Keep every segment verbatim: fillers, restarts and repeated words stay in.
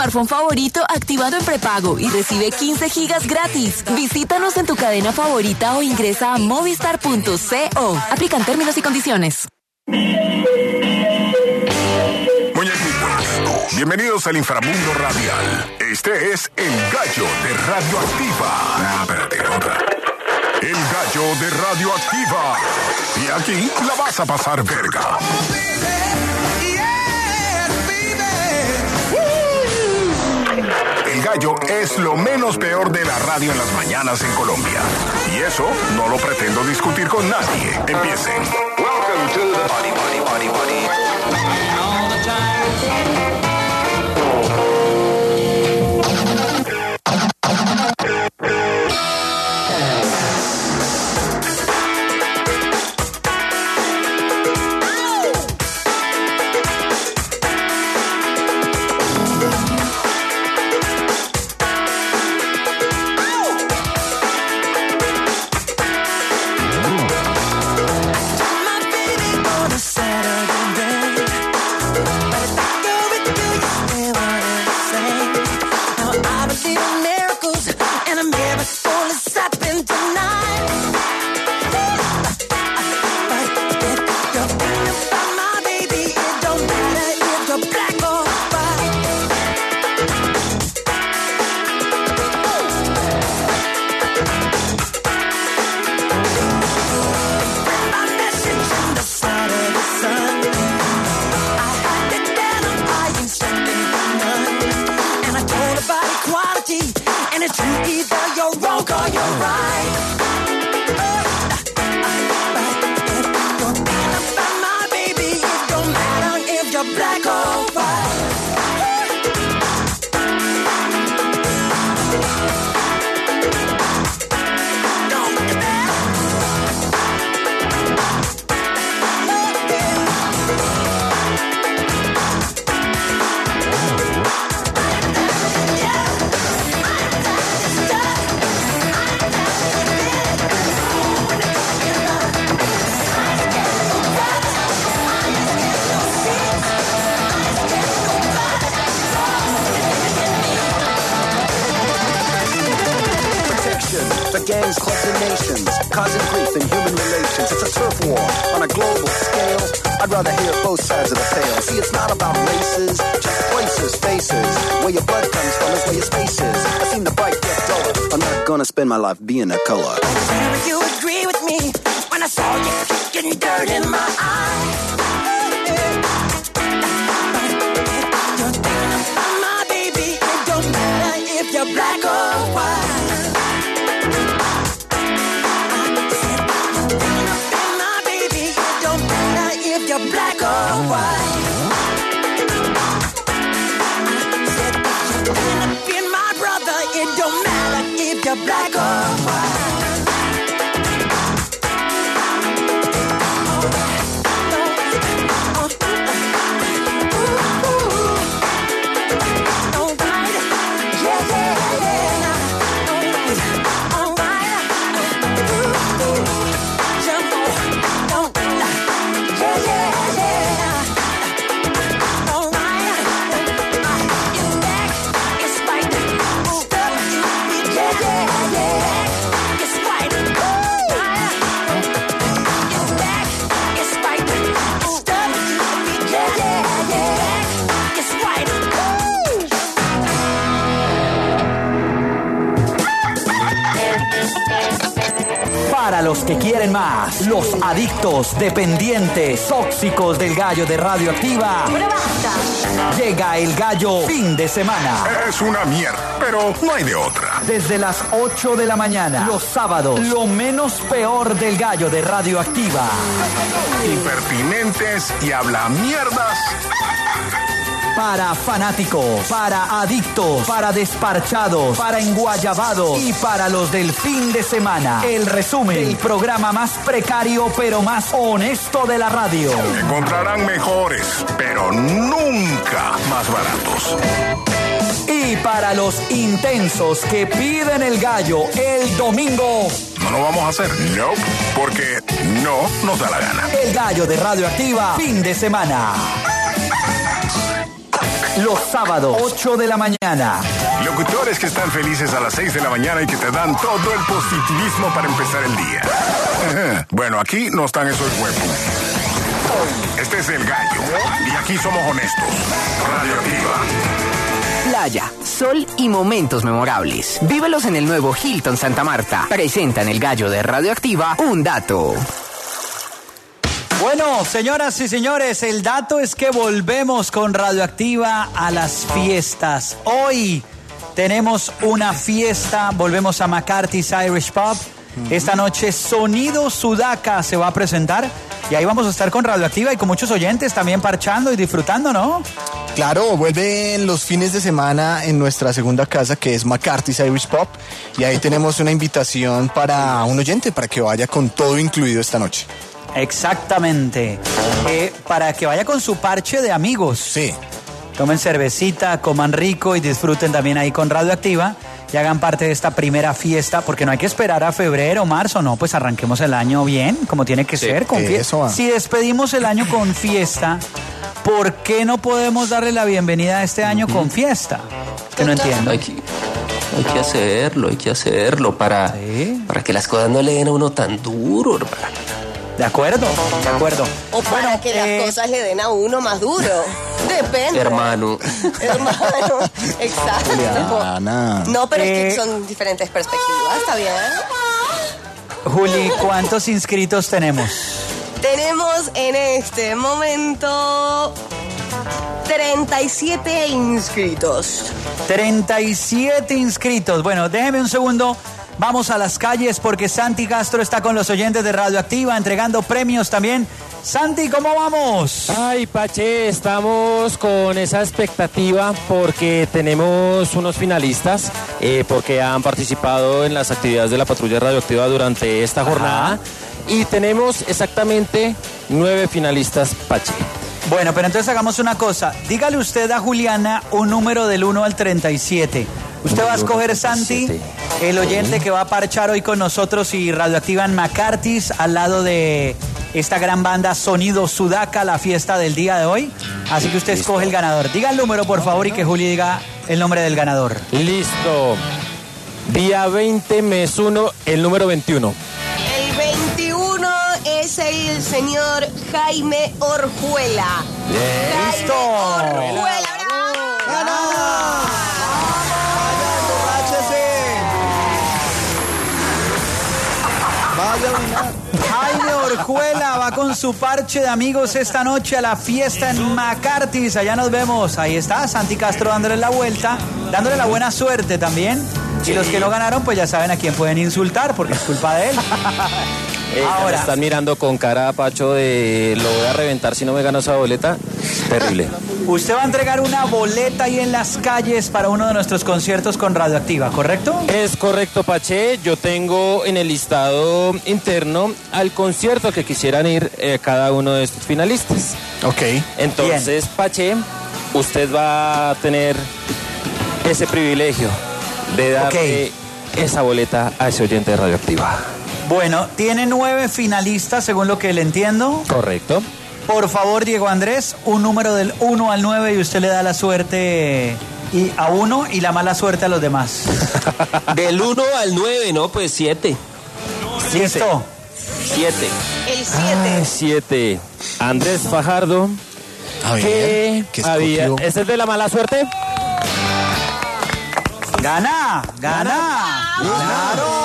smartphone favorito activado en prepago y recibe quince gigas gratis. Visítanos en tu cadena favorita o ingresa a movistar punto co. Aplican términos y condiciones. Muñequitos, bienvenidos al inframundo radial. Este es El Gallo de Radioactiva. Ah, espérate, otra. El Gallo de Radioactiva. Y aquí la vas a pasar verga. El Gallo es lo menos peor de la radio en las mañanas en Colombia. Y eso no lo pretendo discutir con nadie. Empiecen. Welcome to the Body, Body, Body, Body. All the time. Gangs, clubs, and nations, causing grief in human relations. It's a turf war on a global scale. I'd rather hear both sides of the tale. See, it's not about races, just places, faces. Where your blood comes from is where your space is. I've seen the bright get duller. I'm not gonna spend my life being a color. Will you agree with me when I saw you kicking dirt in my eye? You're thinking about my baby. It don't matter if you're black or white. Black or white. Said if you're gonna be my brother, it don't matter if you're black or white. Para los que quieren más, los adictos, dependientes, tóxicos del Gallo de Radioactiva. Llega el Gallo fin de semana. Es una mierda, pero no hay de otra. Desde las ocho de la mañana, los sábados, lo menos peor del Gallo de Radioactiva. Impertinentes y habla mierdas. Para fanáticos, para adictos, para desparchados, para enguayabados y para los del fin de semana. El resumen del programa más precario pero más honesto de la radio. Encontrarán mejores, pero nunca más baratos. Y para los intensos que piden el Gallo el domingo. No lo vamos a hacer, no, porque no nos da la gana. El Gallo de Radioactiva, fin de semana. Los sábados, ocho de la mañana. Locutores que están felices a las seis de la mañana y que te dan todo el positivismo para empezar el día. Bueno, aquí no están esos huevos. Este es El Gallo y aquí somos honestos. Radioactiva. Playa, sol y momentos memorables. Vívelos en el nuevo Hilton Santa Marta. Presenta en El Gallo de Radioactiva un dato. Bueno, señoras y señores, el dato es que volvemos con Radioactiva a las fiestas. Hoy tenemos una fiesta, volvemos a McCarthy's Irish Pub. Esta noche Sonido Sudaca se va a presentar y ahí vamos a estar con Radioactiva y con muchos oyentes también parchando y disfrutando, ¿no? Claro, vuelven los fines de semana en nuestra segunda casa, que es McCarthy's Irish Pub, y ahí tenemos una invitación para un oyente para que vaya con todo incluido esta noche. Exactamente. Eh, para que vaya con su parche de amigos. Sí. Tomen cervecita, coman rico y disfruten también ahí con Radioactiva y hagan parte de esta primera fiesta, porque no hay que esperar a febrero, marzo, no, pues arranquemos el año bien, como tiene que sí, ser, con fiesta. Si despedimos el año con fiesta, ¿por qué no podemos darle la bienvenida a este año uh-huh. con fiesta? Que no entiendo. Hay que, hay que hacerlo, hay que hacerlo para, ¿sí? para que las cosas no le den a uno tan duro, hermano. De acuerdo, de acuerdo. O para bueno, que eh... las cosas le den a uno más duro. Depende. Hermano. Hermano, exacto. Juliana. No, pero eh... es que son diferentes perspectivas, ¿está bien? Juli, ¿cuántos inscritos tenemos? Tenemos en este momento treinta y siete inscritos. treinta y siete inscritos. Bueno, déjeme un segundo. Vamos a las calles porque Santi Castro está con los oyentes de Radioactiva entregando premios también. Santi, ¿cómo vamos? Ay, Pache, estamos con esa expectativa porque tenemos unos finalistas, eh, porque han participado en las actividades de la patrulla Radioactiva durante esta jornada. Ajá. Y tenemos exactamente nueve finalistas, Pache. Bueno, pero entonces hagamos una cosa. Dígale usted a Juliana un número del uno al treinta y siete. Usted va a escoger, Santi, el oyente que va a parchar hoy con nosotros y Radioactiva en McCarthy's, al lado de esta gran banda Sonido Sudaca, la fiesta del día de hoy. Así que usted escoge el ganador. Diga el número, por favor, y que Juli diga el nombre del ganador. Listo. Día veinte, mes uno, el número veintiuno. El veintiuno es el señor Jaime Orjuela. ¡Listo! Jaime Orjuela, bravo. ¡Ganado! Jaime Orjuela va con su parche de amigos esta noche a la fiesta en McCarthy's. Allá nos vemos. Ahí está Santi Castro dándole la vuelta, dándole la buena suerte también. Sí. Y los que no ganaron, pues ya saben a quién pueden insultar, porque es culpa de él. Eh, Ahora están mirando con cara, Pacho, de lo voy a reventar si no me gano esa boleta. Terrible. Usted va a entregar una boleta ahí en las calles para uno de nuestros conciertos con Radioactiva, ¿correcto? Es correcto, Pache. Yo tengo en el listado interno al concierto que quisieran ir eh, cada uno de estos finalistas. Ok. Entonces, bien. Pache, usted va a tener ese privilegio de darle okay. esa boleta a ese oyente de Radioactiva. Bueno, tiene nueve finalistas, según lo que le entiendo. Correcto. Por favor, Diego Andrés, un número del uno al nueve y usted le da la suerte y a uno y la mala suerte a los demás. Del uno al nueve, ¿no? Pues siete. ¿Listo? siete. El siete. siete. Andrés Fajardo. A ver, ¿qué, ¿qué había? ¿Este es de la mala suerte? ¡Gana! ¡Gana! ¡Claro!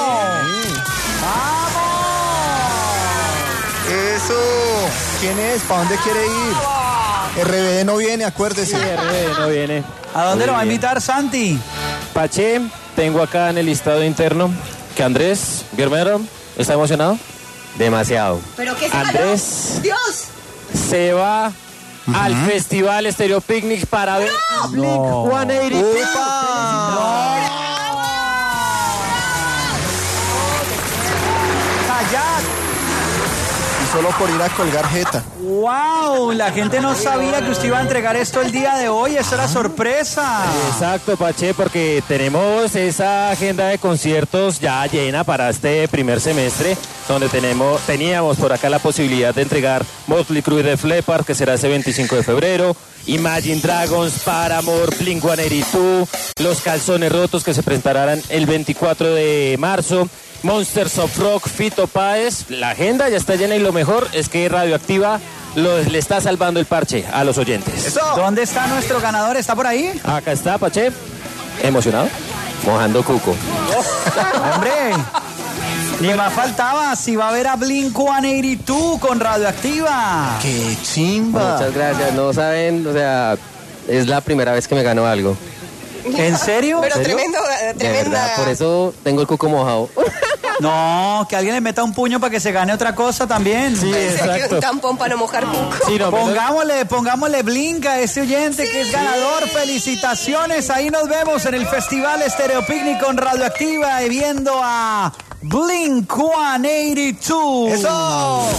Eso. ¿Quién es? ¿Para dónde quiere ir? R B D no viene, acuérdese. Sí, R B D no viene. ¿A dónde Muy lo va a bien. invitar, Santi? Pache, tengo acá en el listado interno que Andrés Guerrero está emocionado. Demasiado. ¿Pero qué se Andrés ¡Dios! se va uh-huh. al Festival Estéreo Picnic para ver ¡No! Blink ciento ochenta y dos. ¡No! ¡Callad! Solo por ir a colgar jeta. ¡Wow! La gente no sabía que usted iba a entregar esto el día de hoy. Eso era sorpresa. Exacto, Pache, porque tenemos esa agenda de conciertos ya llena para este primer semestre, donde tenemos, teníamos por acá la posibilidad de entregar Motley Crue de Def Leppard, que será ese veinticinco de febrero, Imagine Dragons, Paramore, Blink ciento ochenta y dos, Los Calzones Rotos, que se presentarán el veinticuatro de marzo, Monsters of Rock, Fito Páez. La agenda ya está llena y lo mejor es que Radioactiva lo- le está salvando el parche a los oyentes. ¿Dónde está nuestro ganador? ¿Está por ahí? Acá está, Pache. ¿Emocionado? Mojando cuco. Hombre, ni más faltaba, si va a ver a Blink ciento ochenta y dos con Radioactiva. ¡Qué chimba! Muchas gracias. No saben, o sea, es la primera vez que me gano algo. ¿En serio? Pero ¿En serio? tremendo, De tremenda. verdad, por eso tengo el cuco mojado. No, que alguien le meta un puño para que se gane otra cosa también. Sí, Pensé que exacto. un tampón para no mojar cuco. Sí, no, Pongámosle, pongámosle Blink a ese oyente que es ganador. Felicitaciones. Ahí nos vemos en el Festival Estéreo Picnic con Radioactiva y viendo a Blink ciento ochenta y dos. ¡Eso!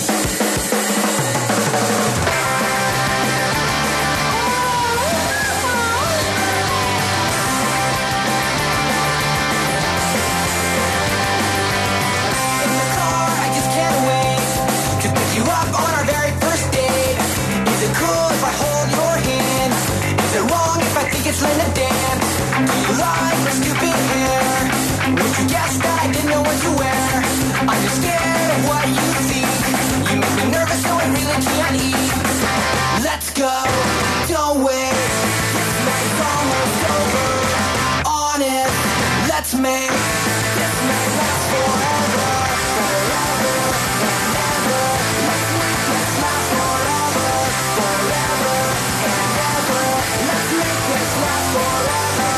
In the car, I just can't wait to pick you up on our very first date. Is it cool if I hold your hand? Is it wrong if I think it's lame to dance? Do you like my stupid hair? Would you guess that I didn't know what to wear? I'm just scared of what you think. You make me nervous, so I really can't eat. Let's go, don't wait. This night's almost over. Honest, let's make this night last forever. Forever and ever. Let's make this last forever. Forever and ever. Let's make this last forever.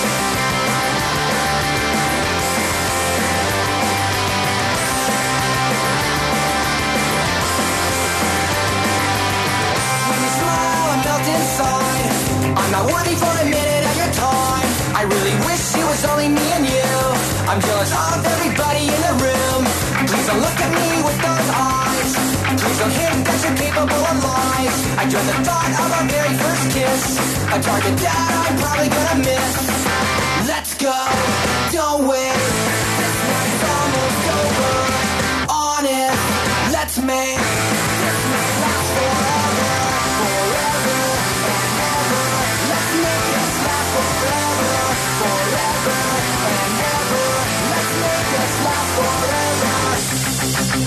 When you smile, I melt inside. I'm not worthy for a minute of your time. I really wish it was only me and you. I'm jealous of everybody in the room. Please don't look at me with those eyes. Please don't hint that you're capable of lies. I dread the thought of our very first kiss. A target that I'm probably gonna miss. Let's go, don't wait. This night's almost over. Honest, let's make this night last forever. Forever and ever. Let's make this last forever. Forever and ever. Let's make this last forever.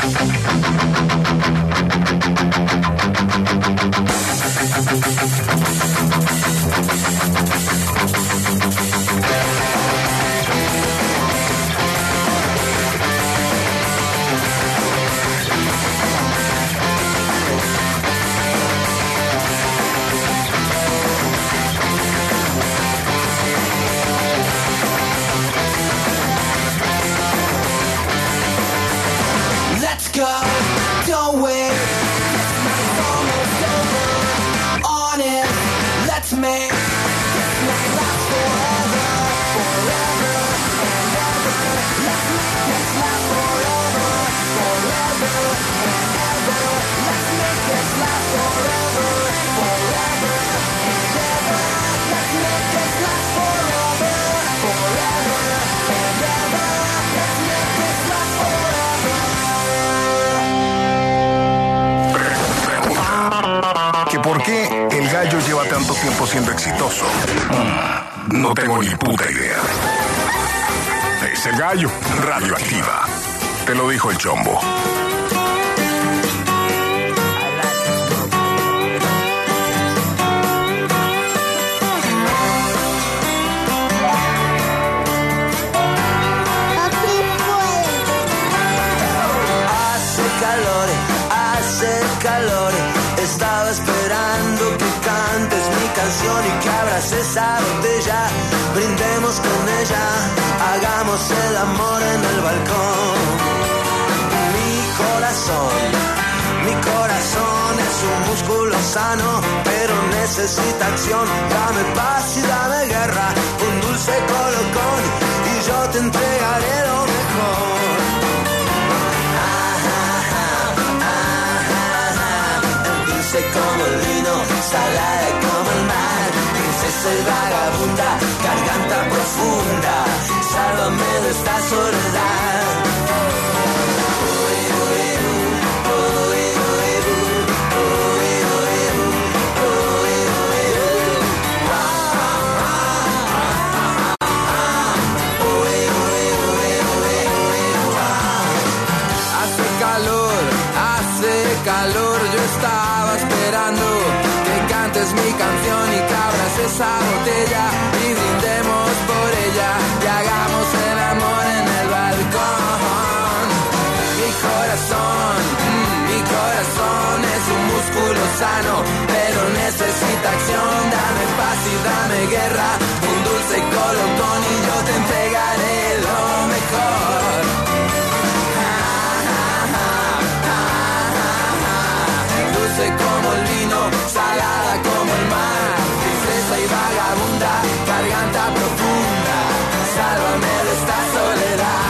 Let's go, don't wait. This night's almost over. Honest, let's make this night last forever. Forever and ever. Let's make this last forever. Forever and ever. Let's make this last forever. Forever and ever. Let's make this last forever. Forever and ever. Let's make this last forever. ¿Que por qué el gallo lleva tanto tiempo siendo exitoso? Mm, no tengo ni puta idea. Es el gallo, Radioactiva. Te lo dijo el Chombo. Hace calor, hace calor. Estaba esperando que cantes mi canción y que abras esa botella. Brindemos con ella, hagamos el amor en el balcón. Mi corazón, mi corazón es un músculo sano, pero necesita acción. Dame paz y dame guerra, un dulce colocón y yo te entregaré lo mejor. Dulce como el vino, salada como el mar, princesa y vagabunda, garganta profunda, sálvame de esta soledad. canción y que abras esa botella y brindemos por ella y hagamos el amor en el balcón. Mi corazón, mm, mi corazón es un músculo sano, pero necesita acción. Dame paz y dame guerra, un dulce colocón y yo te entregaré lo mejor. Dulce como el vino, salada como el mar, princesa y vagabunda, garganta profunda, sálvame de esta soledad.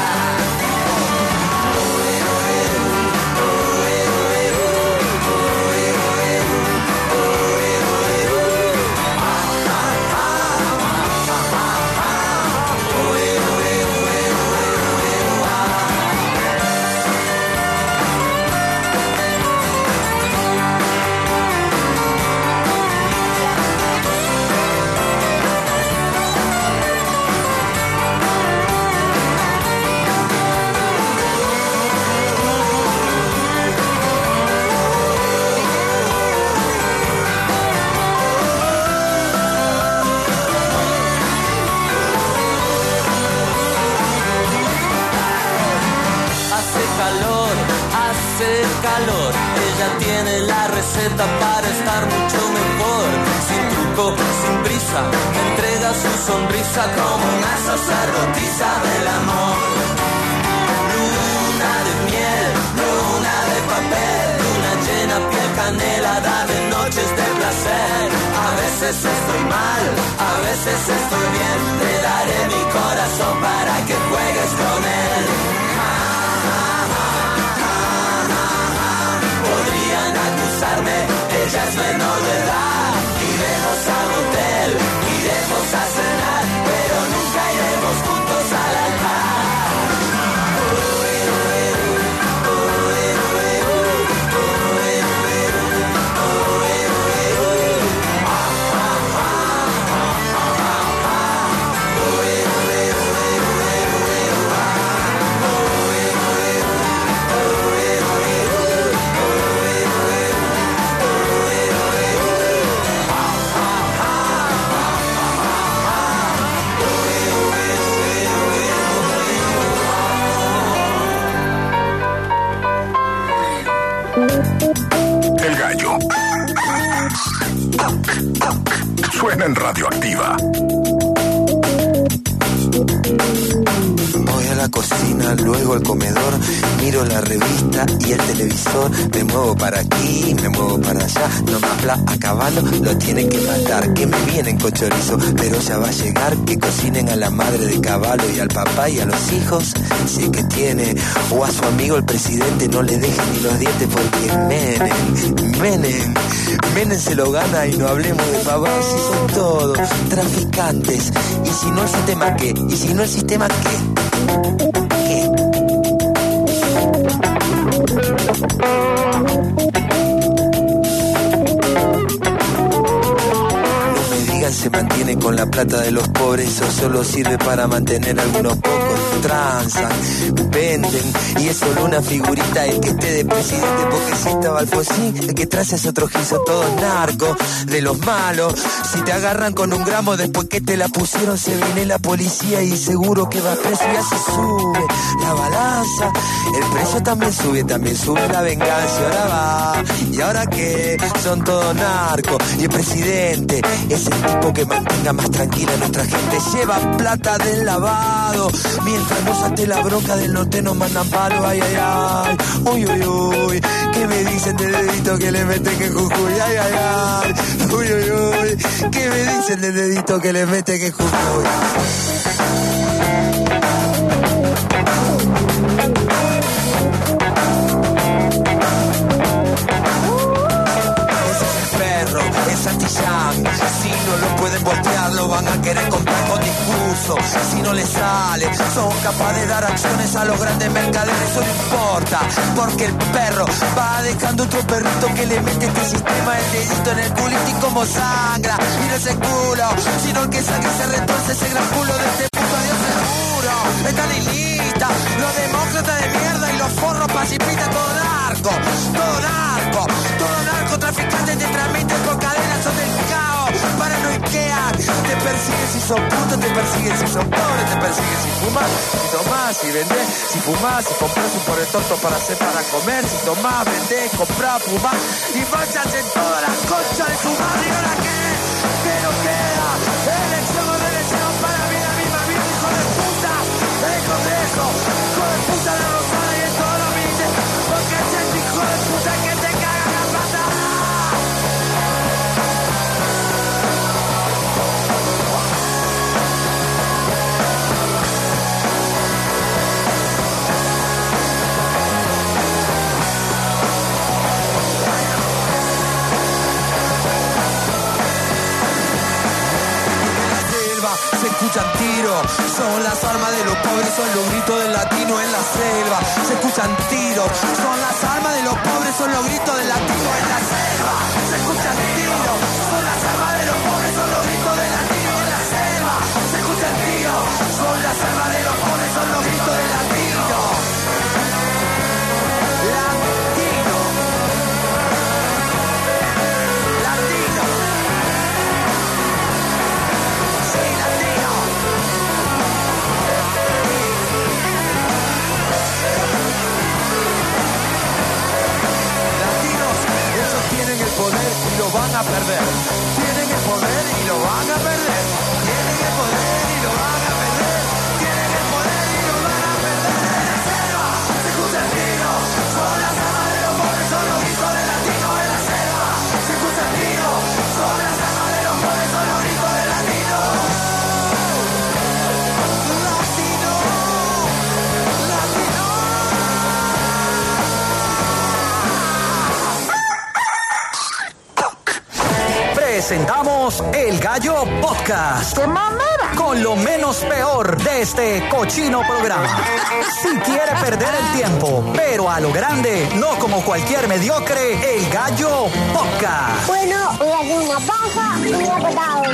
Calor, ella tiene la receta para estar mucho mejor. Sin truco, sin brisa, me entrega su sonrisa como una sacerdotisa del amor. Luna de miel, luna de papel, luna llena, piel canela, dame noches de placer. A veces estoy mal, a veces estoy bien, te daré mi corazón para que juegues con él. Ella es menor de edad, iremos al hotel, iremos a cenar, pero nunca iremos juntos al altar. El gallo suena en Radioactiva. Voy a la cocina, luego al comedor, miro la revista y el televisor, me muevo para aquí, me muevo para allá, no me habla a caballo, lo tienen que matar, que me vienen con chorizo, pero ya va a llegar, que cocinen a la madre de caballo y al papá y a los hijos, si es que tiene, o a su amigo el presidente, no le dejen ni los dientes porque Menem, Menem, Menem se lo gana y no hablemos de pavados, si son todos traficantes, y si no el sistema qué, y si no el sistema qué. ¿Qué? No me digan se mantiene con la plata de los pobres, eso solo sirve para mantener a algunos pocos. Transan, venden, y es solo una figurita el que esté de presidente, porque si estaba Alfonsín, el que trae es otro gizo, todos narcos, de los malos. Si te agarran con un gramo después que te la pusieron, se viene la policía y seguro que va preso y así sube la balanza. El precio también sube, también sube la venganza. Y ahora va, y ahora qué, son todos narcos. Y el presidente es el tipo que mantenga más tranquila a nuestra gente. Lleva plata del lavado, mientras nos ate la bronca del norte nos mandan palo. Ay, ay, ay, uy, uy, uy. ¿Qué me dicen de dedito que le mete que Jujuy? Ay, ay, ay, uy, uy, uy. ¿Qué me dicen de dedito que le mete que Jujuy? Si no lo pueden voltear, lo van a querer comprar con discurso. Si no les sale, son capaces de dar acciones a los grandes mercaderes. Eso no importa, porque el perro va dejando otro perrito que le mete este sistema el dedito en el culito y como sangra. Y no es el culo, sino el que sangra se retorce ese gran culo de este puto Dios seguro. Están en lista los demócratas de mierda y los forros pacifistas, todo narco, todo narco, todo narco, traficantes de tramite por cadenas son del caos. ricos te persiguen si son pobres, te persiguen si fumas, si tomás, si vendés, si fumás, si compras un por el tonto para hacer para comer, si tomás, vendés, comprás, fumás y fachas en todas las conchas de tu madre. ¿Y ahora qué? ¿Qué nos queda? Elección o reelección para mí la misma vida, hijo de puta. El Congreso, hijo de puta la Rosada y en todos los ministerios, porque es el hijo de puta que te caga la pata. Se escuchan tiros, son las armas de los pobres, son los gritos del latino en la selva. Se escuchan tiros, son las armas de los pobres, son los gritos del latino en la selva. Se escuchan tiros, son las armas de los pobres, son los gritos del latino en la selva. Se escuchan tiros, son las armas de los pobres, son los gritos del latino. Latino. Latino. Sí, latino. Latinos, ellos tienen el poder y lo van a perder. Tienen el poder y lo van a perder. Tienen el poder y lo van a perder. Tienen el poder y lo van a perder. En la selva se escuchan tiros, son las armas de los pobres, son los gritos del latino en la selva. Se escuchan tiros, son las armas de los pobres, son los gritos del latino. Presentamos El Gallo Podcast. ¡Qué mamera! Con lo menos peor de este cochino programa. Si quiere perder el tiempo, pero a lo grande, no como cualquier mediocre, El Gallo Podcast. Bueno, voy a hacer una pausa y me he acordado.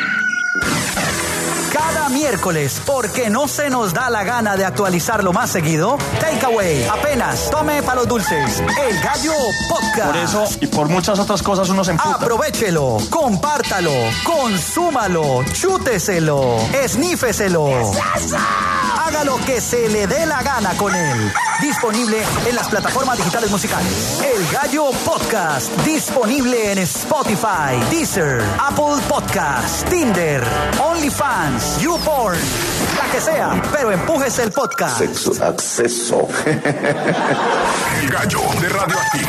Cada miércoles, porque no se nos da la gana de actualizarlo más seguido, Takeaway, apenas tome para los dulces, El Gallo Podcast. Por eso y por muchas otras cosas uno se emputa. Aprovechelo, compártalo, consúmalo, chúteselo, esnífeselo. ¿Qué es eso? Haga lo que se le dé la gana con él. Disponible en las plataformas digitales musicales. El Gallo Podcast. Disponible en Spotify, Deezer, Apple Podcast, Tinder, OnlyFans, YouPorn, la que sea, pero empújese el podcast. Sexo, acceso. El Gallo de Radioactiva.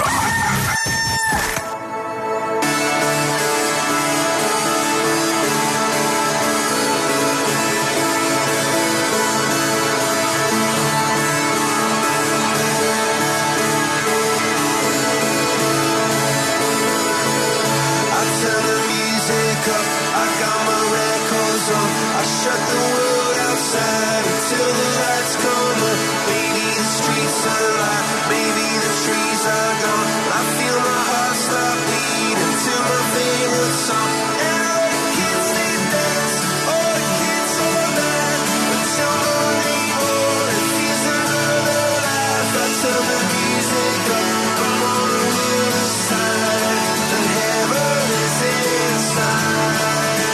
Shut the world outside until the lights come up. Maybe the streets are alive, maybe the trees are gone. I feel my heart stop beating to my favorite song. And all the kids they dance, all the kids all laugh until morning morning feels another life. I turn the music up, I'm on the other side. The heaven is inside.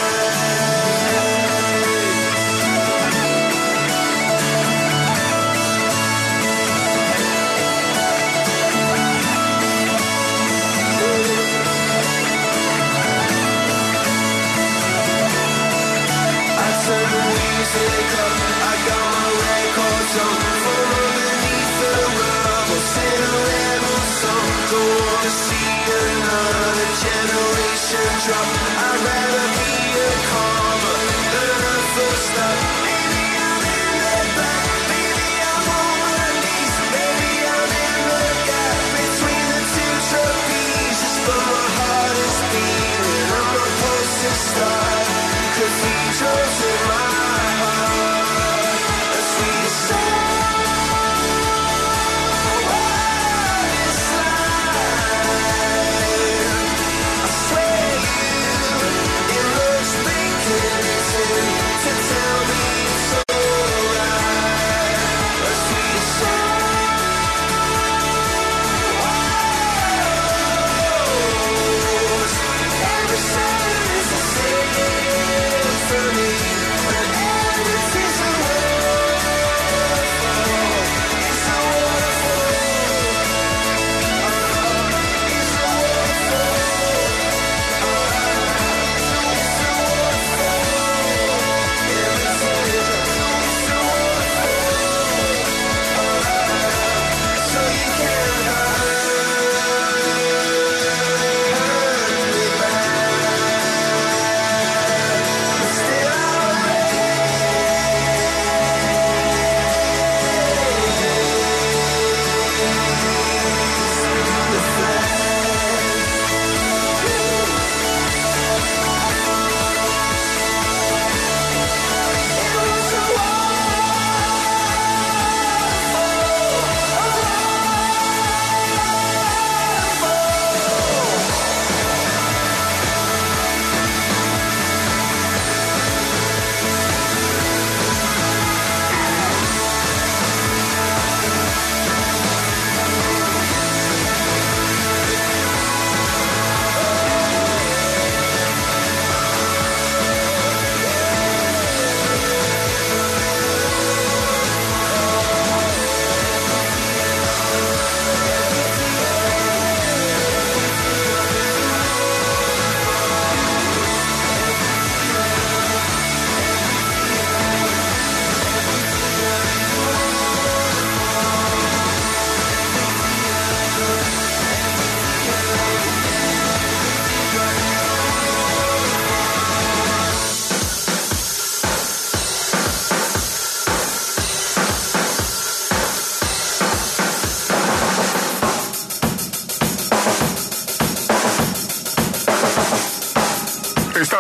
I got my records on from underneath the rubble, sing a rebel song. Don't wanna see another generation drop. I'd rather be a comma than a full stop. Maybe I'm in the back, maybe I'm on my knees, maybe I'm in the gap between the two trapezes. But my heart is beating, I'm a pulsing star. Cathedrals in my you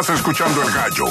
Estás escuchando El Gallo.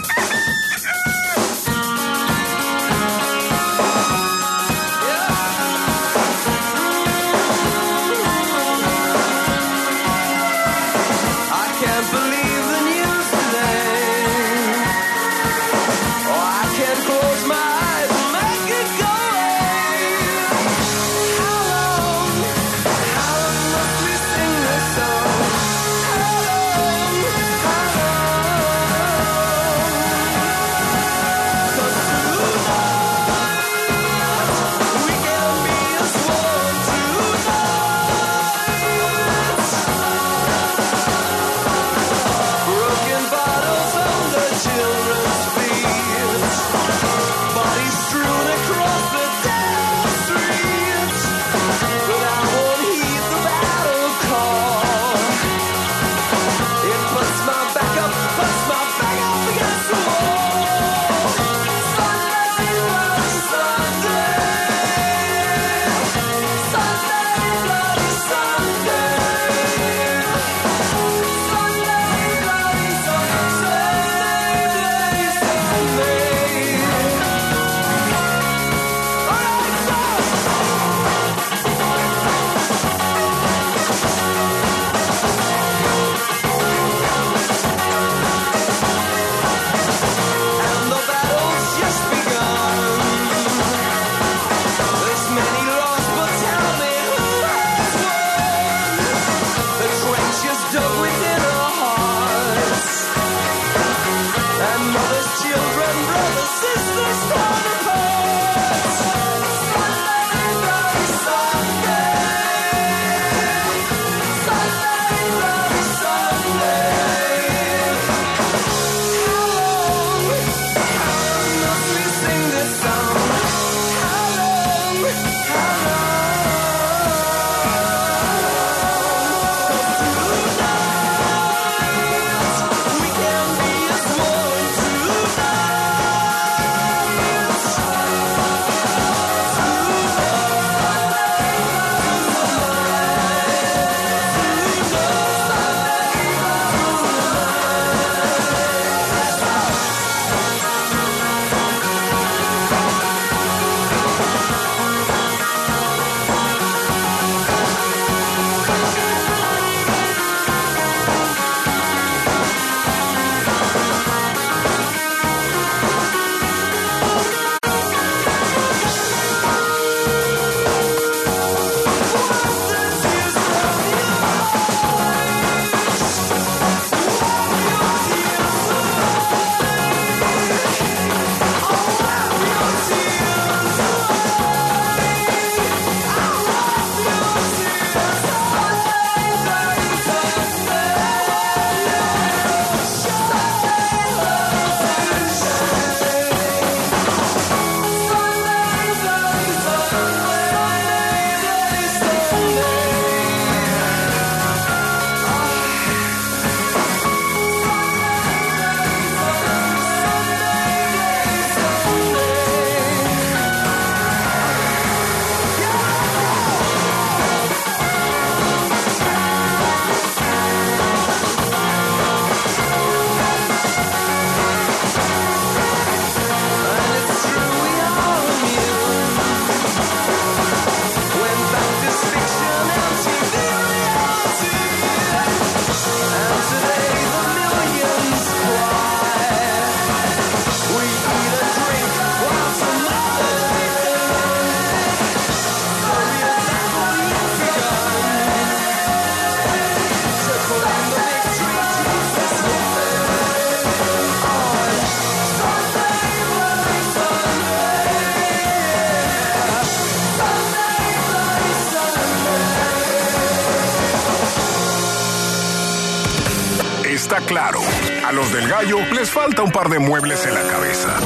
Está claro, a los del Gallo les falta un par de muebles en la cabeza.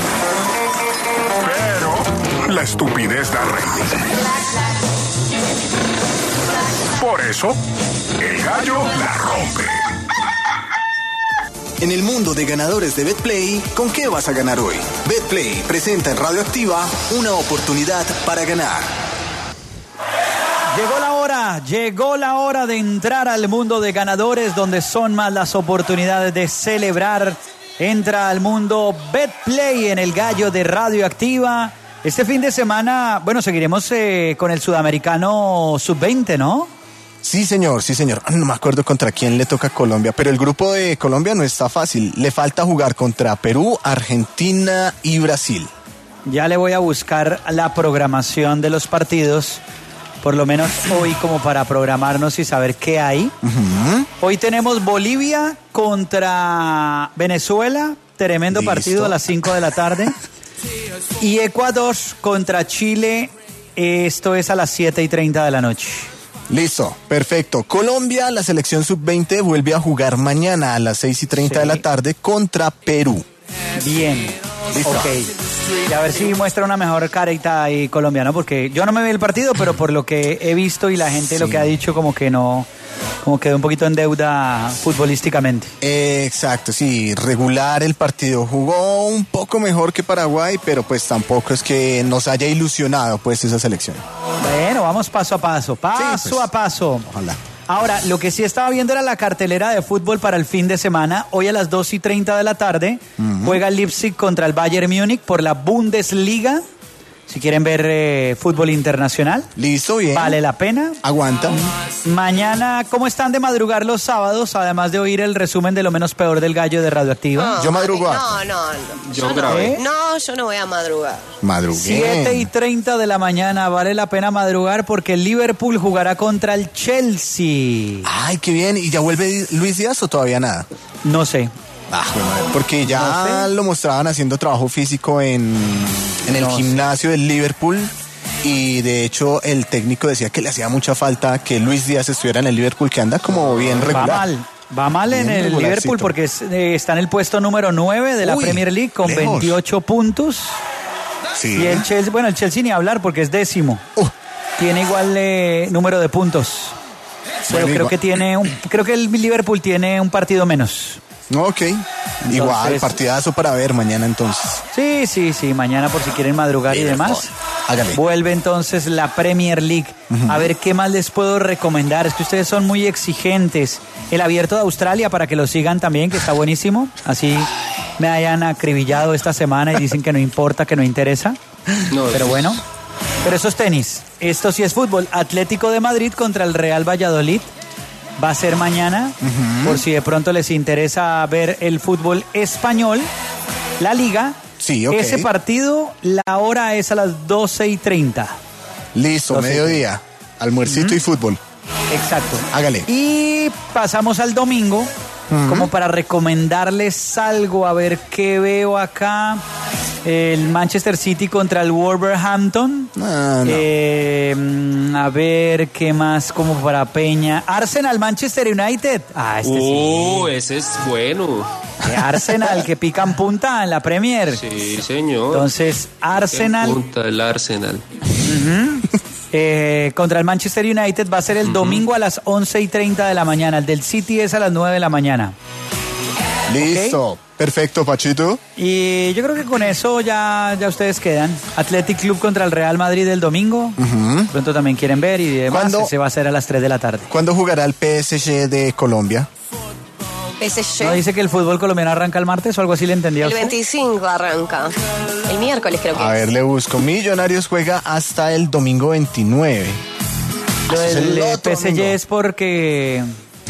Pero la estupidez da rating. Por eso, el Gallo la rompe. En el mundo de ganadores de BetPlay, ¿con qué vas a ganar hoy? BetPlay presenta en Radio Activa una oportunidad para ganar. Llegó la hora, llegó la hora de entrar al mundo de ganadores donde son más las oportunidades de celebrar. Entra al mundo BetPlay en el gallo de Radioactiva. Este fin de semana, bueno, seguiremos eh, con el sudamericano sub veinte, ¿no? Sí, señor, sí, señor. No me acuerdo contra quién le toca a Colombia, pero el grupo de Colombia no está fácil. Le falta jugar contra Perú, Argentina y Brasil. Ya le voy a buscar la programación de los partidos, por lo menos hoy, como para programarnos y saber qué hay. Uh-huh. Hoy tenemos Bolivia contra Venezuela, tremendo Listo. Partido a las cinco de la tarde. Y Ecuador contra Chile, esto es a las siete y treinta de la noche. Listo, perfecto. Colombia, la selección sub veinte, vuelve a jugar mañana a las seis y treinta sí. de la tarde contra Perú. Bien, listo. Ok. Y a ver si muestra una mejor carita ahí colombiana, porque yo no me vi el partido, pero por lo que he visto y la gente sí. lo que ha dicho, como que no, como quedó un poquito en deuda futbolísticamente. Eh, exacto, sí, regular el partido. Jugó un poco mejor que Paraguay, pero pues tampoco es que nos haya ilusionado pues esa selección. Bueno, vamos paso a paso, paso sí, pues, a paso. Ojalá. Ahora, lo que sí estaba viendo era la cartelera de fútbol para el fin de semana. Hoy a las dos y treinta de la tarde uh-huh. juega el Leipzig contra el Bayern Múnich por la Bundesliga. Si quieren ver eh, fútbol internacional. Listo, bien. Vale la pena. Aguanta. Mañana, ¿cómo están de madrugar los sábados? Además de oír el resumen de lo menos peor del gallo de Radioactiva. No, yo madrugo. No, no, no. Yo, yo grabé. No, no, yo no voy a madrugar. Madrugué. siete y treinta de la mañana, vale la pena madrugar porque el Liverpool jugará contra el Chelsea. Ay, qué bien. ¿Y ya vuelve Luis Díaz o todavía nada? No sé. Ah, porque ya no sé. Lo mostraban haciendo trabajo físico en, en el no gimnasio sé. del Liverpool y de hecho el técnico decía que le hacía mucha falta que Luis Díaz estuviera en el Liverpool, que anda como bien regular. Va mal, va mal bien en el Liverpool porque es, eh, está en el puesto número nueve de la Uy, Premier League con lejos. veintiocho puntos. Sí. Y el Chelsea, bueno, el Chelsea ni hablar porque es décimo. Uh. Tiene igual eh, número de puntos. Pero bueno, creo igual. que tiene un, creo que el Liverpool tiene un partido menos. Ok, entonces, igual, partidazo para ver mañana entonces. Sí, sí, sí, mañana por si quieren madrugar y demás. Hágale. Vuelve entonces la Premier League. Uh-huh. A ver qué más les puedo recomendar. Es que ustedes son muy exigentes. El Abierto de Australia, para que lo sigan también, que está buenísimo. Así me hayan acribillado esta semana y dicen que no importa, que no interesa. No, pero bueno, pero eso es tenis. Esto sí es fútbol. Atlético de Madrid contra el Real Valladolid. Va a ser mañana, uh-huh. por si de pronto les interesa ver el fútbol español, la Liga. Sí, ok. Ese partido, la hora es a las doce y treinta. Listo, doce. Mediodía, almuercito uh-huh. y fútbol. Exacto. Hágale. Y pasamos al domingo, uh-huh. como para recomendarles algo, a ver qué veo acá. El Manchester City contra el Wolverhampton. Ah, no. eh, a ver, ¿qué más? Como para Peña. Arsenal, Manchester United. Ah, este oh, sí. ese es bueno. Eh, Arsenal, que pican punta en la Premier. Sí, señor. Entonces, Arsenal. Pican punta el Arsenal. Uh-huh. eh, contra el Manchester United va a ser el uh-huh. domingo a las once y treinta de la mañana. El del City es a las nueve de la mañana. Listo. Okay. Perfecto, Pachito. Y yo creo que con eso ya, ya ustedes quedan. Athletic Club contra el Real Madrid el domingo. Uh-huh. Pronto también quieren ver y demás. Se va a hacer a las tres de la tarde. ¿Cuándo jugará el P S G de Colombia? P S G. ¿No dice que el fútbol colombiano arranca el martes o algo así le entendía? El veinticinco arranca. El miércoles creo que A es. ver, le busco. Millonarios juega hasta el domingo veintinueve. Lo del P S G domingo. Es porque...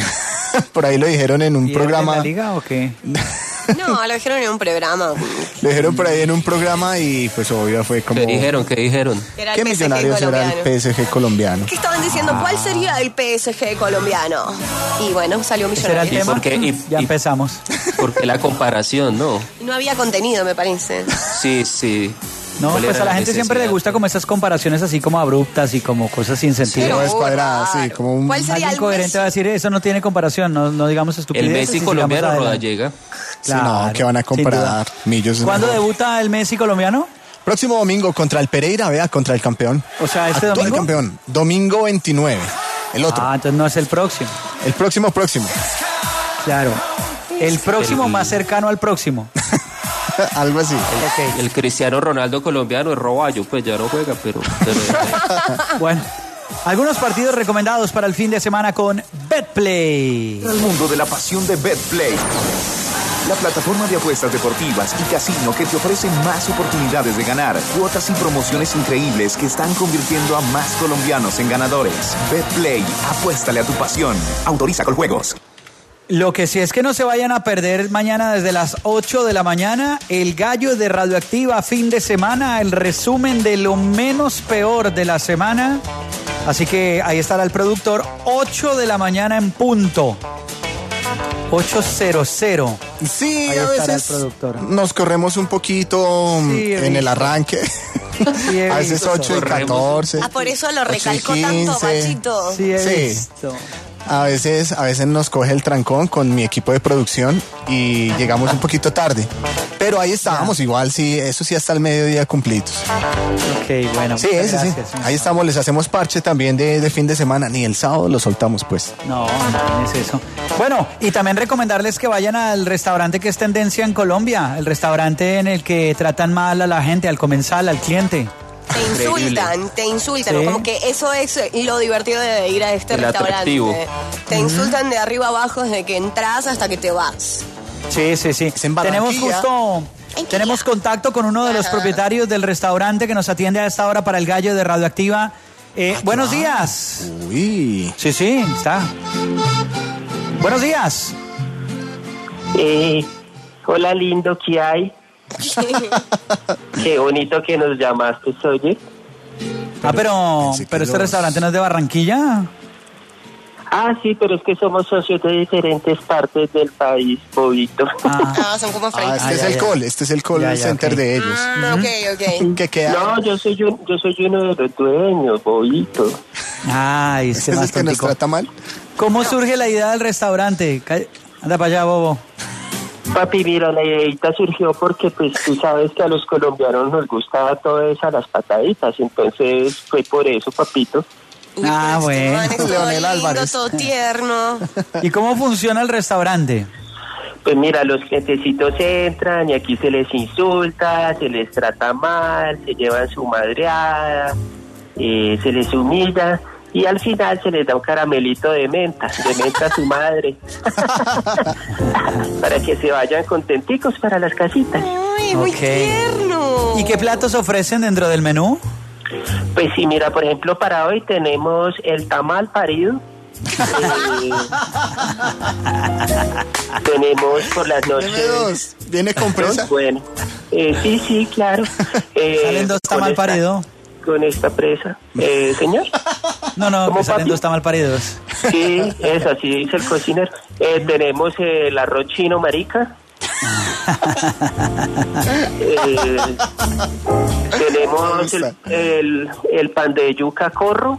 Por ahí lo dijeron en un programa. ¿En la liga o qué? No, lo dijeron en un programa. Lo dijeron por ahí en un programa y pues obvio fue como... ¿Qué dijeron? ¿Qué dijeron? Era ¿Qué Millonarios era el P S G colombiano? ¿Qué estaban diciendo? ¿Cuál sería el P S G colombiano? Y bueno, salió Millonarios. ¿Será el tema? ¿Por qué? Y, ya y, empezamos. Porque la comparación, ¿no? No había contenido, me parece. Sí, sí. No, pues a la gente siempre le gusta como esas comparaciones así como abruptas y como cosas sin sentido. Sí, no, cuadradas, sí, como un... ¿Cuál sería Alguien coherente va a decir, eso no tiene comparación, no, no digamos estupidez. El Messi colombiano Rodallega. Claro, sí, no, que van a comparar. Millos. ¿Cuándo debuta el Messi colombiano? Próximo domingo contra el Pereira, vea, contra el campeón. O sea, este Actual domingo. campeón, domingo veintinueve. El otro. Ah, entonces no es el próximo. El próximo, próximo. Claro. El próximo el... más cercano al próximo. Algo así. El, okay. el Cristiano Ronaldo colombiano es Roballo, pues ya no juega, pero... pero... Bueno, Algunos partidos recomendados para el fin de semana con BetPlay. El mundo de la pasión de BetPlay. La plataforma de apuestas deportivas y casino que te ofrece más oportunidades de ganar, cuotas y promociones increíbles que están convirtiendo a más colombianos en ganadores. BetPlay, apuéstale a tu pasión. Autoriza con juegos. Lo que sí es que no se vayan a perder mañana desde las ocho de la mañana, el gallo de Radioactiva fin de semana, el resumen de lo menos peor de la semana. Así que ahí estará el productor, ocho de la mañana en punto. ocho cero cero. Sí, ahí a estará veces el productor. nos corremos un poquito Sí, en el arranque. Sí, a veces ocho y catorce. Ah, por eso lo ocho y recalcó tanto, quince. Machito. Sí, he Sí. visto. A veces, a veces nos coge el trancón con mi equipo de producción y llegamos un poquito tarde. Pero ahí estábamos, igual, sí, eso sí, hasta el mediodía cumplidos. Ok, bueno. Sí, ese sí. gracias. Ahí estamos, les hacemos parche también de, de fin de semana. Ni el sábado lo soltamos, pues. No, no es eso. Bueno, y también recomendarles que vayan al restaurante que es tendencia en Colombia, el restaurante en el que tratan mal a la gente, al comensal, al cliente. Te insultan, te insultan. Sí. Como que eso es lo divertido de ir a este El restaurante. atractivo. Te insultan de arriba abajo desde que entras hasta que te vas. Sí, sí, sí. en Tenemos Barranquilla. justo, tenemos contacto con uno de los Ajá. propietarios del restaurante que nos atiende a esta hora para el gallo de Radioactiva. Eh, buenos días. Uy. Sí, sí, está. Buenos días. Eh, hola lindo, ¿qué hay? Qué bonito que nos llamaste, oye. Ah, pero, pensé que pero este los- restaurante no es de Barranquilla. Ah, sí, pero es que somos socios de diferentes partes del país, bobito. Ah, Ah, son como Ah, franquicias. este es ya, el ya. call, este es el call Ya, ya, center ok. de ellos. Ah, ok, ok. Que queda. No, yo soy un, yo soy uno de los dueños, bobito. Ay, este ¿Este es más el que nos tontico. trata mal? ¿Cómo surge la idea del restaurante? Ca- Anda para allá, bobo. Papi, mira, la ideita surgió porque pues tú sabes que a los colombianos nos gustaba todo eso, a las pataditas, entonces fue por eso, papito. Uy, Ah, pero este bueno. man es todo Leonel lindo, Álvarez. todo tierno. ¿Y cómo funciona el restaurante? Pues mira, los clientecitos entran y aquí se les insulta, se les trata mal, se llevan su madreada, eh, se les humilla y al final se les da un caramelito de menta, de menta a su madre, para que se vayan contenticos para las casitas. Ay, muy Ok. tierno. ¿Y qué platos ofrecen dentro del menú? Pues sí, mira, por ejemplo, para hoy tenemos el tamal parido. Eh, tenemos por las Deme noches... dos. ¿Viene con presa? Bueno, eh, sí, sí, claro. Eh, Salen dos con tamal esta- parido. Con esta presa. Eh, ¿Señor? No, no, ¿Cómo, que salen papi? dos tamal paridos. Sí, es así dice el cocinero. Eh, tenemos eh, el arroz chino marica. Eh, tenemos el, el, el pan de yuca corro.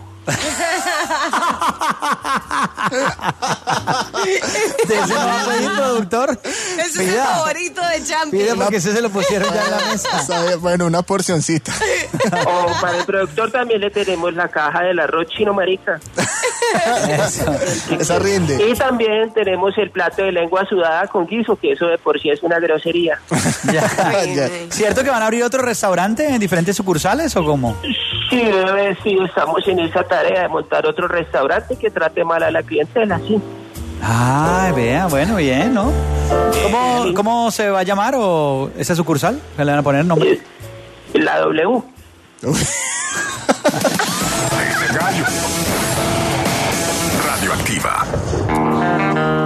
¿De ese no va a pedir, productor? Ese es el Pida. favorito de Champi. Pide porque ese se lo pusieron ya en la mesa. Sabe, bueno, una porcioncita. O para el productor también le tenemos la caja del arroz chino marica. Eso. Esa rinde. Y también tenemos el plato de lengua sudada con guiso, que eso de por sí es una grosería. Ya. Ya. ¿Cierto que van a abrir otro restaurante en diferentes sucursales o cómo? Sí, bebé, sí, estamos en esa tarea de montar otro restaurante que trate mal a la clientela, sí. Ay, vea, bueno, bien, ¿no? ¿Cómo, cómo se va a llamar o esa sucursal? ¿Le van a poner nombre? La W. Desde Gallo. Radioactiva.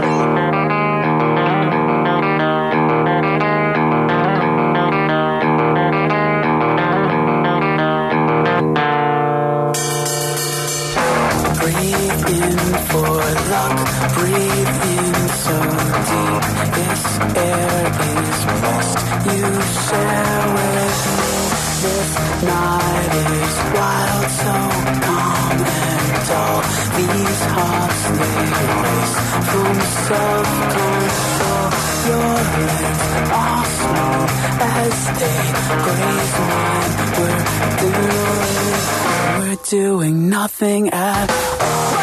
Breathe in for luck, breathe in so deep. This air is best you share with me. This night is wild, so calm and dull. These hearts, they race from self-control. Your legs are smooth as they graze mine. We're doing, we're doing nothing at all.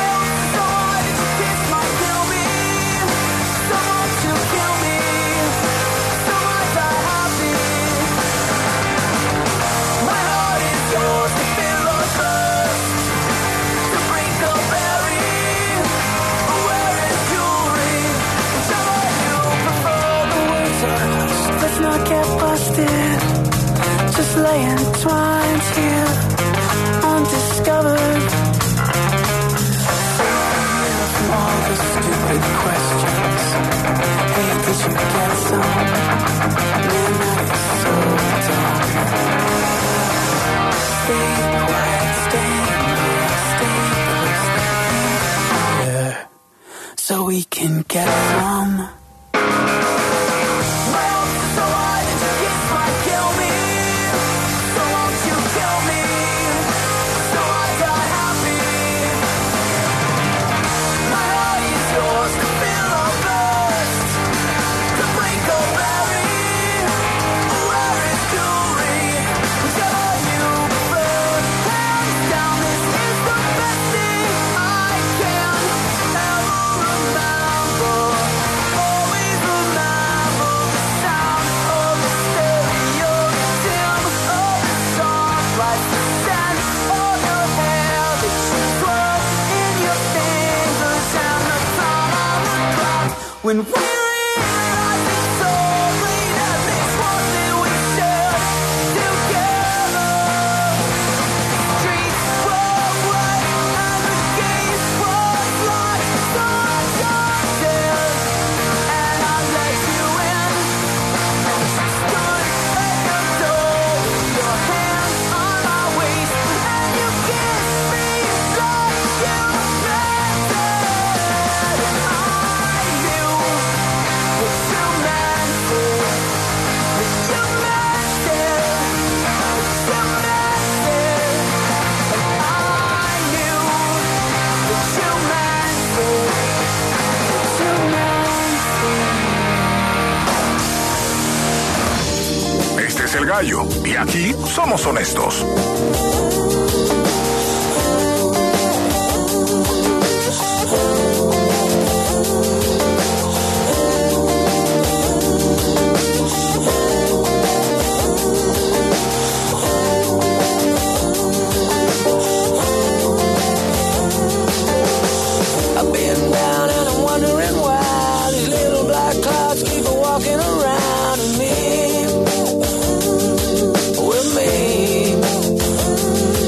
To just lay entwined here, undiscovered. From all the stupid questions, hey, did you get some? Man, that is so dumb. Stay quiet, stay here, stay here, so we can get some. When we realize it's so clean and this one that we share together. Streets were wet and the gates were locked, so I jumped in and I let you in. And you stood at the door with your hands on my waist, and you kissed me like you meant it. Este es El Gallo, y aquí somos honestos. I've been down and I'm wondering why these little black clouds keep walking around with me, with me.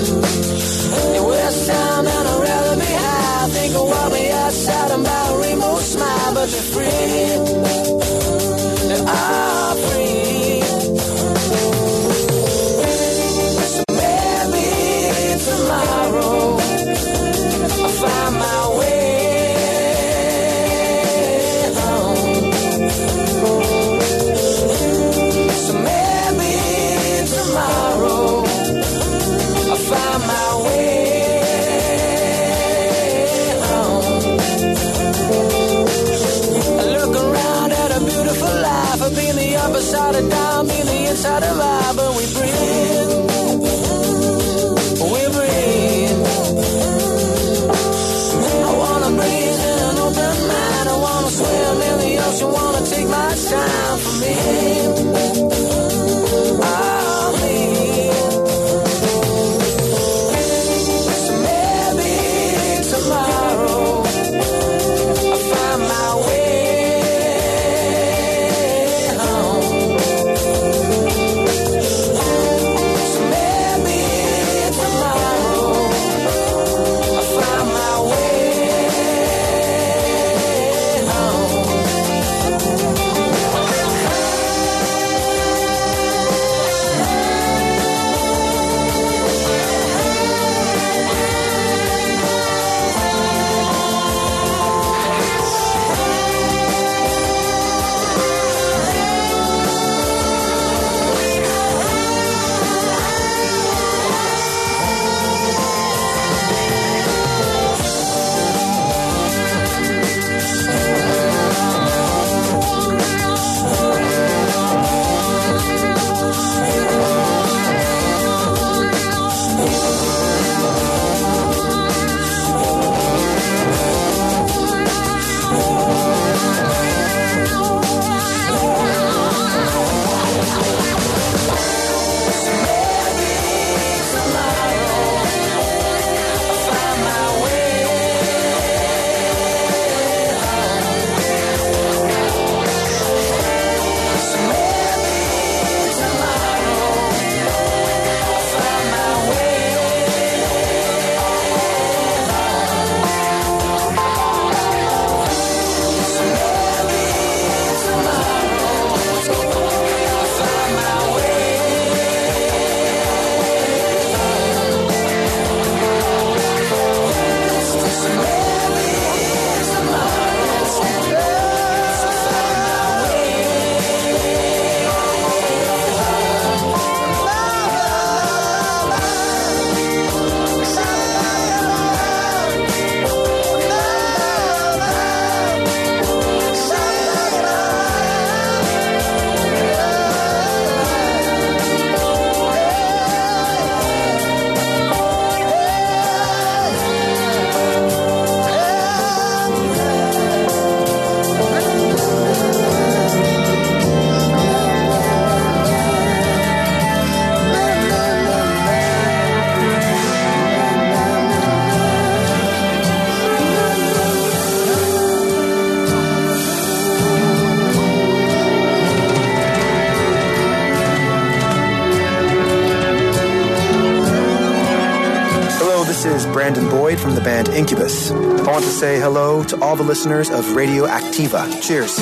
This is Brandon Boyd from the band Incubus. I want to say hello to all the listeners of Radio Activa. Cheers.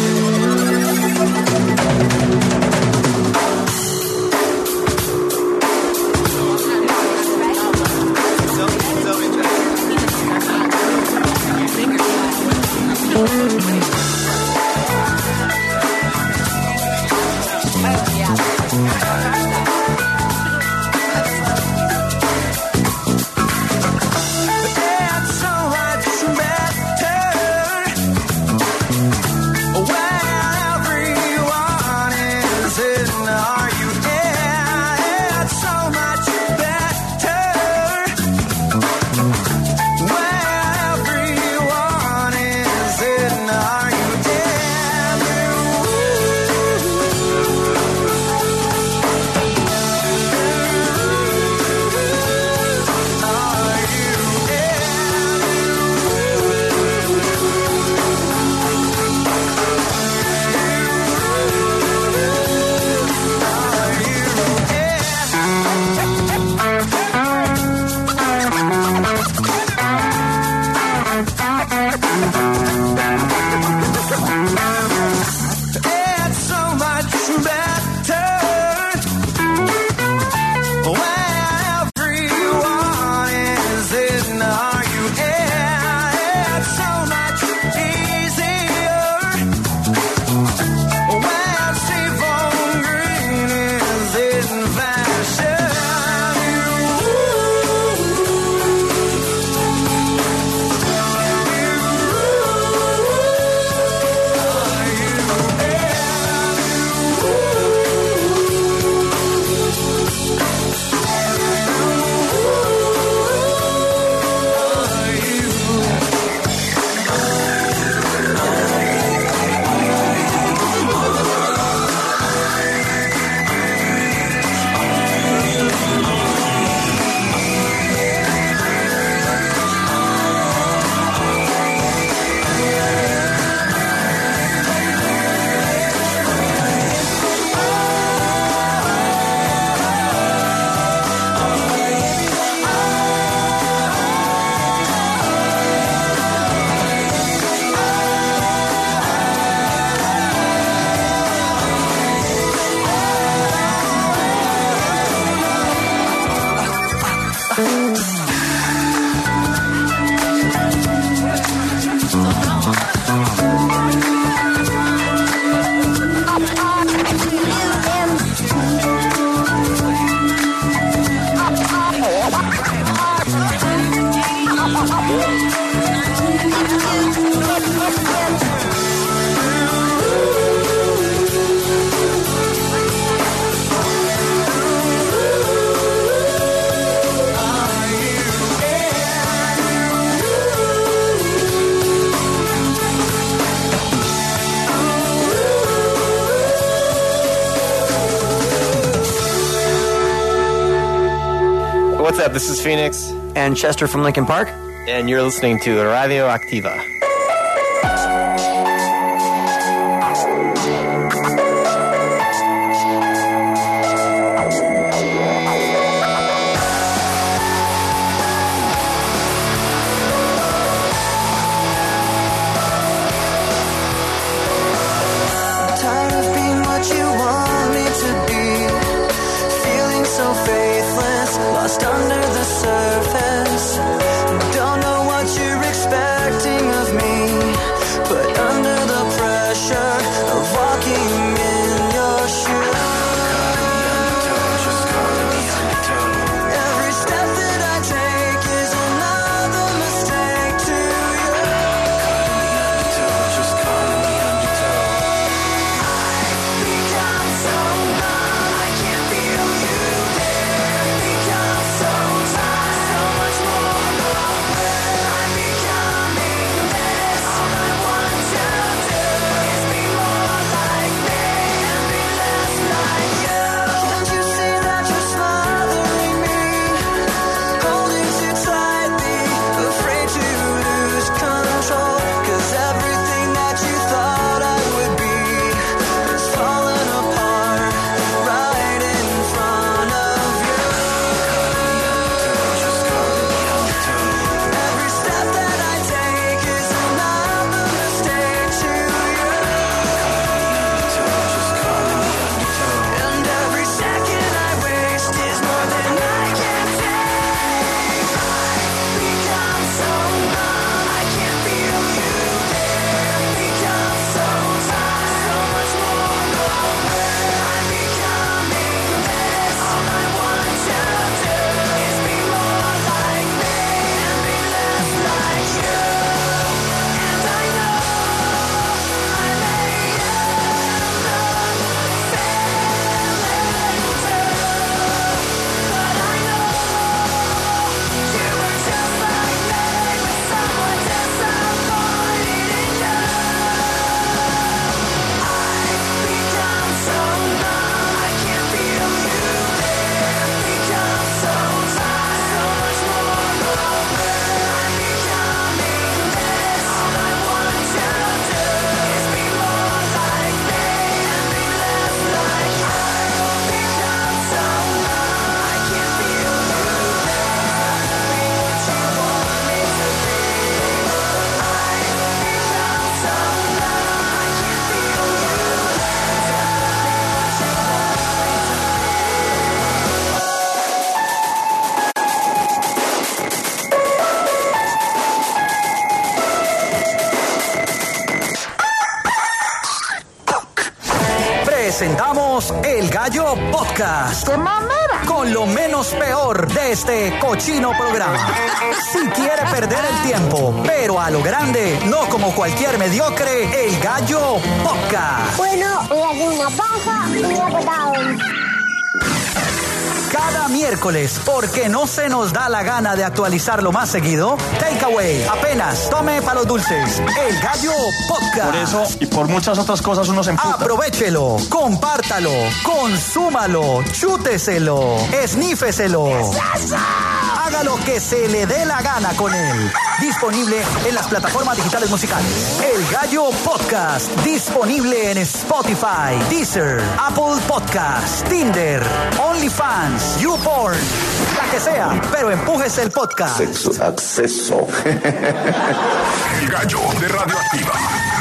What's up? This is Phoenix. And Chester from Linkin Park. And you're listening to Radio Activa. Under the surface, don't know what you're expecting of me. presentamos El Gallo Podcast. ¡Qué mamera! Con lo menos peor de este cochino programa. Si quiere perder el tiempo, pero a lo grande, no como cualquier mediocre, El Gallo Podcast. Bueno, voy a hacer una paja y me he acostado. Cada miércoles, porque no se nos da la gana de actualizarlo más seguido, Takeaway, apenas tome para los dulces, El Gallo Podcast. Por eso y por muchas otras cosas uno se emputa. Aprovechelo, compártalo, consúmalo, chúteselo, esnífeselo. Haga lo que se le dé la gana con él. Disponible en las plataformas digitales musicales. El Gallo Podcast, disponible en Spotify, Deezer, Apple Podcast, Tinder, OnlyFans, YouPorn, la que sea, pero empújese el podcast. Sexo, acceso. El Gallo de Radioactiva.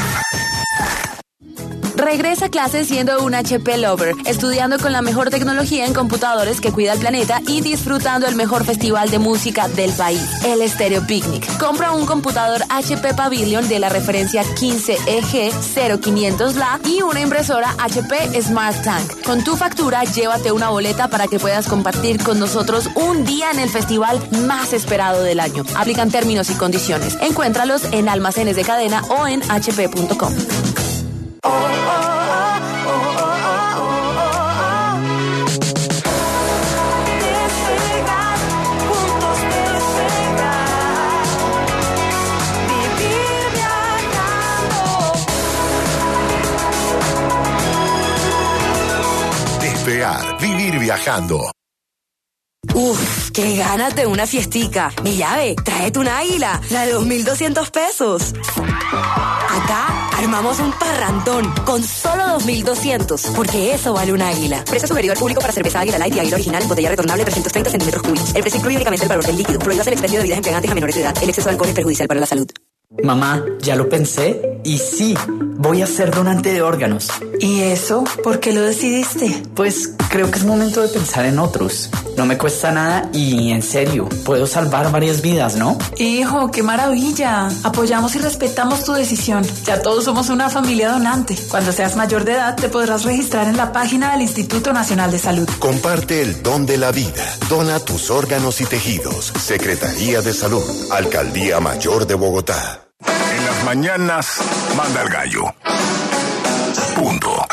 Regresa a clases siendo un H P lover, estudiando con la mejor tecnología en computadores que cuida el planeta y disfrutando el mejor festival de música del país, el Stereo Picnic. Compra un computador H P Pavilion de la referencia quince E G cero quinientos L A y una impresora H P Smart Tank. Con tu factura, llévate una boleta para que puedas compartir con nosotros un día en el festival más esperado del año. Aplican términos y condiciones. Encuéntralos en almacenes de cadena o en h p punto com. Oh, oh, oh, oh, oh, oh, oh. Despegar, juntos despegar. Vivir viajando. Despegar, vivir viajando. Uf, qué ganas de una fiestica. Mi llave, tráete un águila, la de dos mil doscientos pesos. Acá armamos un parrandón con solo dos mil doscientos, porque eso vale un águila. Precio sugerido al público para cerveza Águila Light y Águila Original, botella retornable trescientos treinta centímetros cúbicos. El precio incluye únicamente el valor del líquido. Prohíbas el expendio de bebidas embriagantes a menores de edad. El exceso de alcohol es perjudicial para la salud. Mamá, ya lo pensé y sí, voy a ser donante de órganos. ¿Y eso? ¿Por qué lo decidiste? Pues creo que es momento de pensar en otros. No me cuesta nada y, en serio, puedo salvar varias vidas, ¿no? Hijo, qué maravilla. Apoyamos y respetamos tu decisión. Ya todos somos una familia donante. Cuando seas mayor de edad, te podrás registrar en la página del Instituto Nacional de Salud. Comparte el don de la vida. Dona tus órganos y tejidos. Secretaría de Salud. Alcaldía Mayor de Bogotá. En las mañanas, manda el gallo. Punto.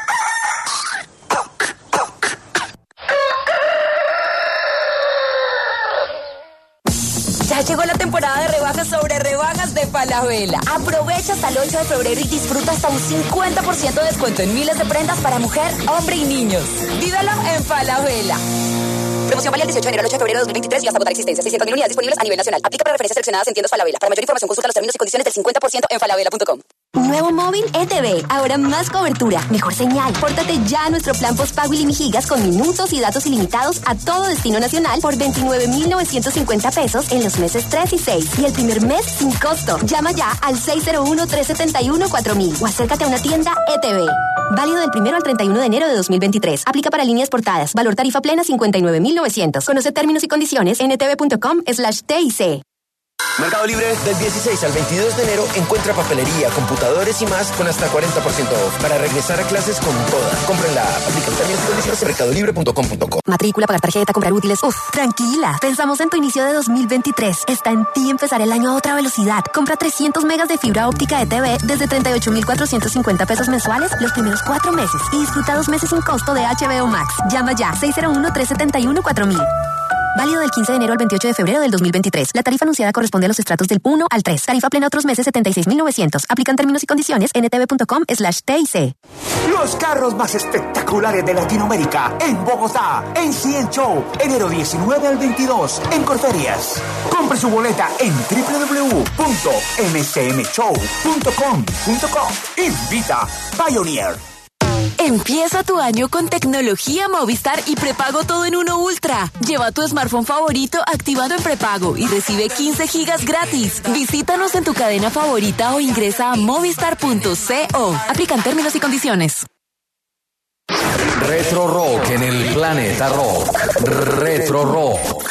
Ya llegó la temporada de rebajas sobre rebajas de Falabella. Aprovecha hasta el ocho de febrero y disfruta hasta un cincuenta por ciento de descuento en miles de prendas para mujer, hombre y niños. Vívelo en Falabella. Promoción válida del dieciocho de enero al ocho de febrero de dos mil veintitrés y hasta agotar existencia. seiscientas mil unidades disponibles a nivel nacional. Aplica para referencias seleccionadas en tiendas Falabella. Para mayor información consulta los términos y condiciones del cincuenta por ciento en falabella punto com. Nuevo móvil E T V, ahora más cobertura, mejor señal. Pórtate ya a nuestro plan postpago iliminigigas con minutos y datos ilimitados a todo destino nacional por veintinueve mil novecientos cincuenta pesos en los meses tres y seis. Y el primer mes sin costo. Llama ya al seis cero uno, tres siete uno, cuatro mil o acércate a una tienda E T V. Válido del primero al treinta y uno de enero de dos mil veintitrés. Aplica para líneas portadas. Valor tarifa plena cincuenta y nueve mil novecientos. Conoce términos y condiciones en etv punto com slash T I C. Mercado Libre, del dieciséis al veintidós de enero, encuentra papelería, computadores y más con hasta cuarenta por ciento off para regresar a clases con todas. Compren la app, aplican términos y condiciones en mercado libre punto com punto co. Matrícula, pagar tarjeta, comprar útiles. Uf, tranquila. Pensamos en tu inicio de dos mil veintitrés. Está en ti empezar el año a otra velocidad. Compra trescientos megas de fibra óptica de T V desde treinta y ocho mil cuatrocientos cincuenta pesos mensuales los primeros cuatro meses y disfruta dos meses sin costo de H B O Max. Llama ya, seis cero uno, tres siete uno, cuatro mil. Válido del quince de enero al veintiocho de febrero del dos mil veintitrés. La tarifa anunciada corresponde a los estratos del uno al tres. Tarifa plena otros meses setenta y seis mil novecientos. Aplican términos y condiciones en etv punto com slash T I C. Los carros más espectaculares de Latinoamérica en Bogotá, en Cien Show, enero diecinueve al veintidós, en Corferias. Compre su boleta en w w w punto m c m show punto com punto co. Invita Pioneer. Empieza tu año con tecnología Movistar y prepago todo en uno Ultra. Lleva tu smartphone favorito activado en prepago y recibe quince gigas gratis. Visítanos en tu cadena favorita o ingresa a movistar punto co. Aplican términos y condiciones. Retro Rock en el Planeta Rock. Retro Rock.